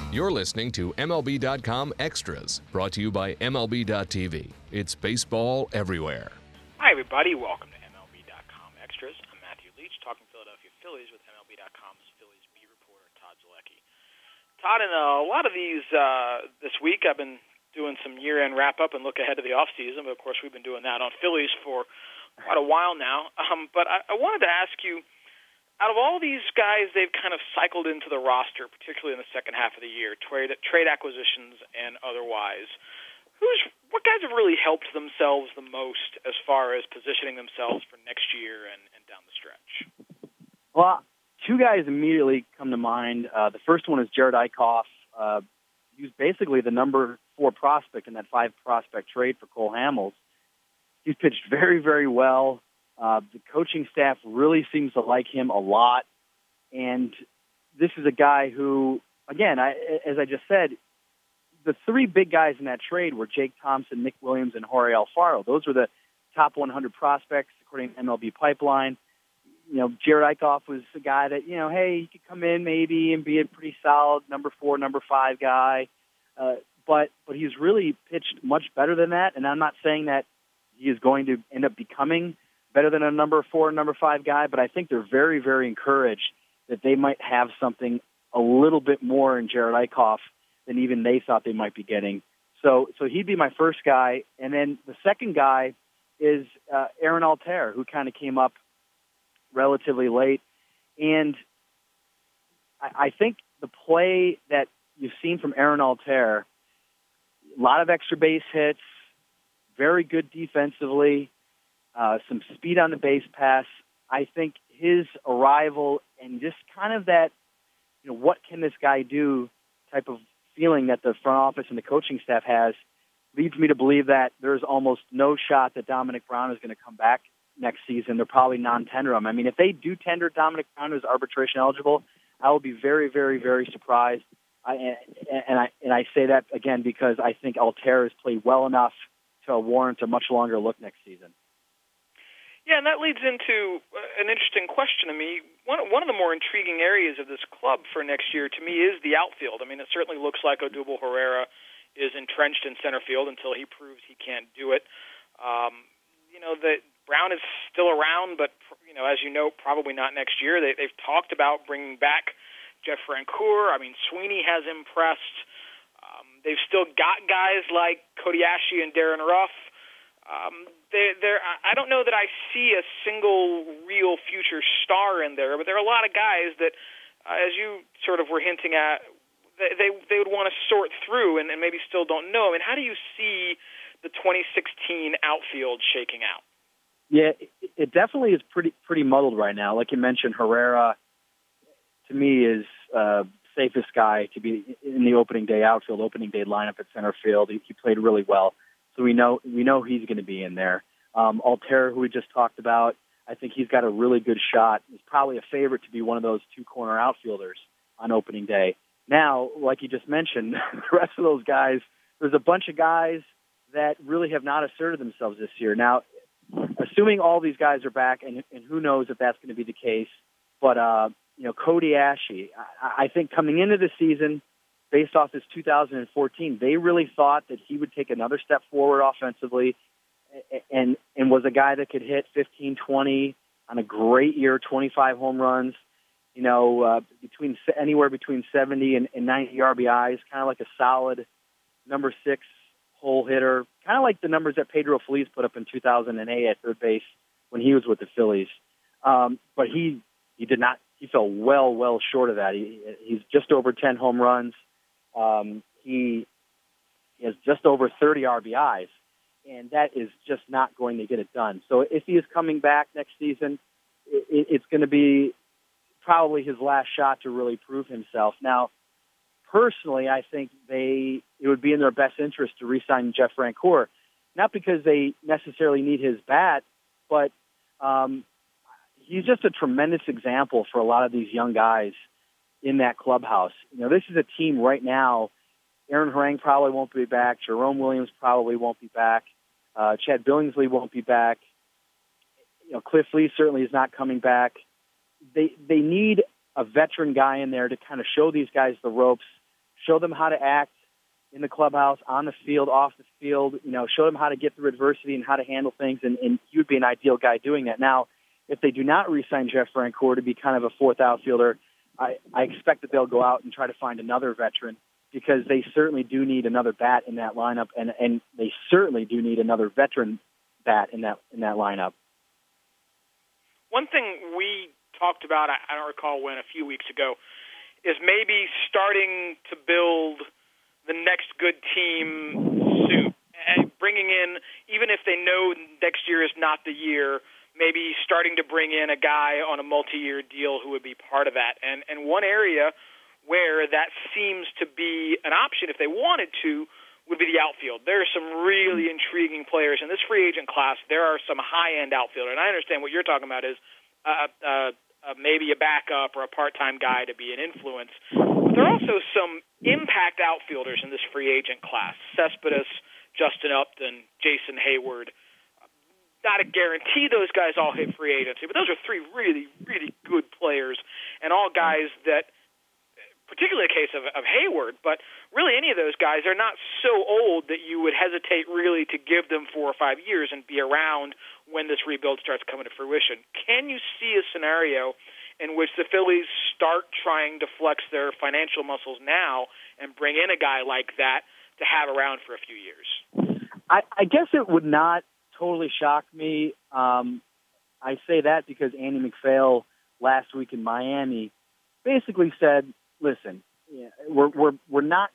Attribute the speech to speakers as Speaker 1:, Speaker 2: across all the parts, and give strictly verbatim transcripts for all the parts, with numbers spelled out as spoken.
Speaker 1: You're listening to M L B dot com Extras, brought to you by M L B dot T V. It's baseball everywhere.
Speaker 2: Hi, everybody. Welcome to M L B dot com Extras. I'm Matthew Leach, talking Philadelphia Phillies with M L B dot com's Phillies beat reporter Todd Zalecki. Todd, in a lot of these uh, this week, I've been doing some year-end wrap-up and look ahead to the offseason. But, of course, we've been doing that on Phillies for quite a while now. Um, but I, I wanted to ask you, out of all these guys they've kind of cycled into the roster, particularly in the second half of the year, trade, trade acquisitions and otherwise, who's what guys have really helped themselves the most as far as positioning themselves for next year and, and down the stretch?
Speaker 3: Well, two guys immediately come to mind. Uh, the first one is Jerad Eickhoff. Uh, he was basically the number four prospect in that five-prospect trade for Cole Hamels. He's pitched very, very well. Uh, the coaching staff really seems to like him a lot. And this is a guy who, again, I, as I just said, the three big guys in that trade were Jake Thompson, Nick Williams, and Jorge Alfaro. Those were the top one hundred prospects, according to M L B Pipeline. You know, Jerad Eickhoff was a guy that, you know, hey, he could come in maybe and be a pretty solid number four, number five guy. Uh, but but he's really pitched much better than that. And I'm not saying that he is going to end up becoming better than a number four, number five guy, but I think they're very, very encouraged that they might have something a little bit more in Jerad Eickhoff than even they thought they might be getting. So so he'd be my first guy. And then the second guy is uh, Aaron Altair, who kind of came up relatively late. And I, I think the play that you've seen from Aaron Altair, a lot of extra base hits, very good defensively, Uh, some speed on the base pass. I think his arrival and just kind of that, you know, what can this guy do type of feeling that the front office and the coaching staff has leads me to believe that there's almost no shot that Dominic Brown is going to come back next season. They're probably non-tender him. I mean, if they do tender Dominic Brown as arbitration eligible, I will be very, very, very surprised. I, and, and I and I say that again because I think Altair has played well enough to warrant a much longer look next season.
Speaker 2: Yeah, and that leads into an interesting question to me. One, one of the more intriguing areas of this club for next year, to me, is the outfield. I mean, it certainly looks like Odubel Herrera is entrenched in center field until he proves he can't do it. Um, you know, the, Brown is still around, but, you know, as you know, probably not next year. They, they've talked about bringing back Jeff Francoeur. I mean, Sweeney has impressed. Um, they've still got guys like Cody Ashley and Darren Ruff. Um, they, they're, I don't know that I see a single real future star in there, but there are a lot of guys that, uh, as you sort of were hinting at, they they, they would want to sort through and, and maybe still don't know. I mean, how do you see the twenty sixteen outfield shaking out?
Speaker 3: Yeah, it, it definitely is pretty pretty muddled right now. Like you mentioned, Herrera, to me, is uh, safest guy to be in the opening day outfield, opening day lineup at center field. He, he played really well. So we know we know he's going to be in there. Um, Altair, who we just talked about, I think he's got a really good shot. He's probably a favorite to be one of those two corner outfielders on opening day. Now, like you just mentioned, the rest of those guys, there's a bunch of guys that really have not asserted themselves this year. Now, assuming all these guys are back, and, and who knows if that's going to be the case, but uh, you know, Cody Ashley, I, I think coming into the season, based off his two thousand fourteen, they really thought that he would take another step forward offensively and and was a guy that could hit fifteen, twenty on a great year, twenty-five home runs, you know, uh, between anywhere between seventy and, and ninety R B Is, kind of like a solid number six hole hitter, kind of like the numbers that Pedro Feliz put up in two thousand eight at third base when he was with the Phillies. Um, but he he did not, he fell well, well short of that. He, he's just over ten home runs. Um, he, he has just over thirty R B Is, and that is just not going to get it done. So if he is coming back next season, it, it's going to be probably his last shot to really prove himself. Now, personally, I think they it would be in their best interest to re-sign Jeff Francoeur, not because they necessarily need his bat, but um, he's just a tremendous example for a lot of these young guys in that clubhouse. You know, this is a team right now. Aaron Harang probably won't be back. Jerome Williams probably won't be back. Uh, Chad Billingsley won't be back. You know, Cliff Lee certainly is not coming back. They they need a veteran guy in there to kind of show these guys the ropes, show them how to act in the clubhouse, on the field, off the field, you know, show them how to get through adversity and how to handle things, and, and he would be an ideal guy doing that. Now, if they do not re-sign Jeff Francoeur to be kind of a fourth outfielder, I, I expect that they'll go out and try to find another veteran, because they certainly do need another bat in that lineup, and, and they certainly do need another veteran bat in that in that lineup.
Speaker 2: One thing we talked about, I don't recall when, a few weeks ago, is maybe starting to build the next good team soon, and bringing in, even if they know next year is not the year, maybe starting to bring in a guy on a multi-year deal who would be part of that. And and one area where that seems to be an option if they wanted to would be the outfield. There are some really intriguing players in this free agent class. There are some high-end outfielders, and I understand what you're talking about is uh, uh, uh, maybe a backup or a part-time guy to be an influence. But there are also some impact outfielders in this free agent class: Cespedes, Justin Upton, Jason Hayward. Not a guarantee those guys all hit free agency, but those are three really, really good players, and all guys that, particularly the case of, of Hayward, but really any of those guys are not so old that you would hesitate really to give them four or five years and be around when this rebuild starts coming to fruition. Can you see a scenario in which the Phillies start trying to flex their financial muscles now and bring in a guy like that to have around for a few years?
Speaker 3: I, I guess it would not totally shock me. Um, I say that because Andy McPhail last week in Miami basically said, listen, yeah, we're, we're, we're not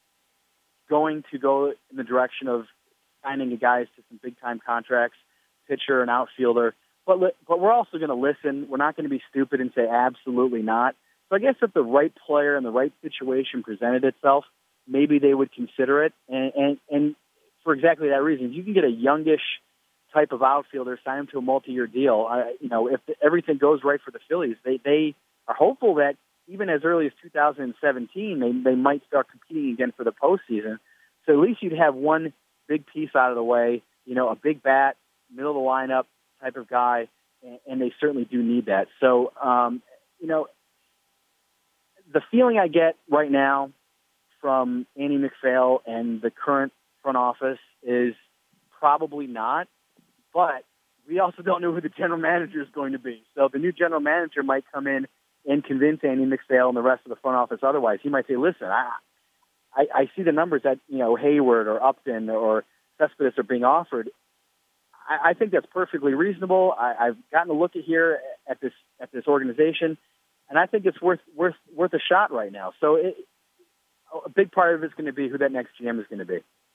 Speaker 3: going to go in the direction of signing the guys to some big-time contracts, pitcher and outfielder, but, li- but we're also going to listen. We're not going to be stupid and say absolutely not. So I guess if the right player and the right situation presented itself, maybe they would consider it. And, and, and for exactly that reason, if you can get a youngish type of outfielder, sign him to a multi-year deal, I, you know, if the, everything goes right for the Phillies, they, they are hopeful that even as early as two thousand seventeen, they, they might start competing again for the postseason. So at least you'd have one big piece out of the way, you know, a big bat, middle of the lineup type of guy, and, and they certainly do need that. So, um, you know, the feeling I get right now from Andy McPhail and the current front office is probably not, but we also don't know who the general manager is going to be. So the new general manager might come in and convince Andy McPhail and the rest of the front office otherwise. He might say, listen, I, I, I see the numbers that, you know, Hayward or Upton or Cespedes are being offered. I, I think that's perfectly reasonable. I, I've gotten a look at here at this at this organization, and I think it's worth worth worth a shot right now. So it, a big part of it's going to be who that next G M is going to be.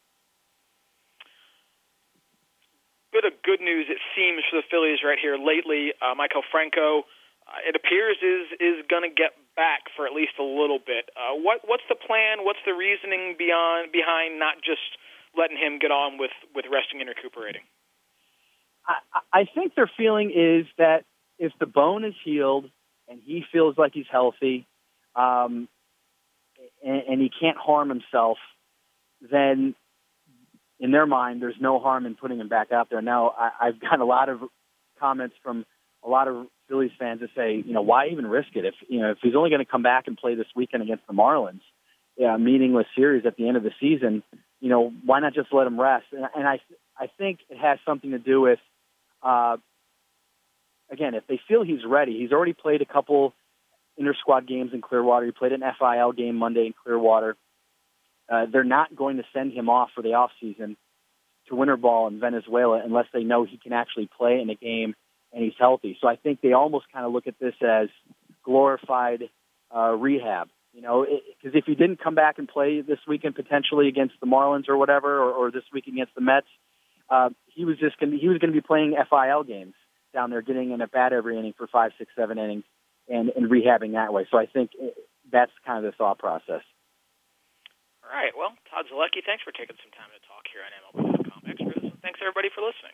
Speaker 2: Bit of good news, it seems, for the Phillies right here lately. Uh, Maikel Franco, uh, it appears, is is going to get back for at least a little bit. Uh, what what's the plan? What's the reasoning beyond behind not just letting him get on with, with resting and recuperating?
Speaker 3: I, I think their feeling is that if the bone is healed and he feels like he's healthy, um, and, and he can't harm himself, then in their mind, there's no harm in putting him back out there. Now, I, I've got a lot of comments from a lot of Phillies fans that say, you know, why even risk it? If, you know, if he's only going to come back and play this weekend against the Marlins, yeah, meaningless series at the end of the season, you know, why not just let him rest? And, and I, I think it has something to do with, uh, again, if they feel he's ready, he's already played a couple inter-squad games in Clearwater. He played an F I L game Monday in Clearwater. Uh, they're not going to send him off for the off season to winter ball in Venezuela unless they know he can actually play in a game and he's healthy. So I think they almost kind of look at this as glorified uh, rehab. You know, because if he didn't come back and play this weekend potentially against the Marlins or whatever, or, or this week against the Mets, uh, he was just going he was going to be playing F I L games down there, getting in at bat every inning for five, six, seven innings, and, and rehabbing that way. So I think that's kind of the thought process.
Speaker 2: All right. Well, Todd Zolecki, thanks for taking some time to talk here on M L B dot com Extras. Thanks, everybody, for listening.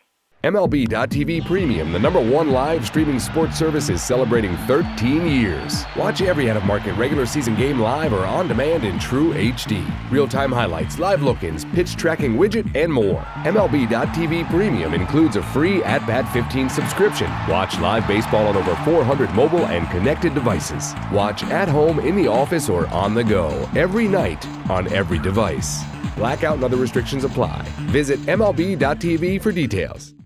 Speaker 4: M L B dot T V Premium, the number one live streaming sports service, is celebrating thirteen years. Watch every out-of-market regular season game live or on demand in true H D. Real-time highlights, live look-ins, pitch tracking widget, and more. M L B dot T V Premium includes a free At Bat fifteen subscription. Watch live baseball on over four hundred mobile and connected devices. Watch at home, in the office, or on the go every night on every device. Blackout and other restrictions apply. Visit M L B dot T V for details.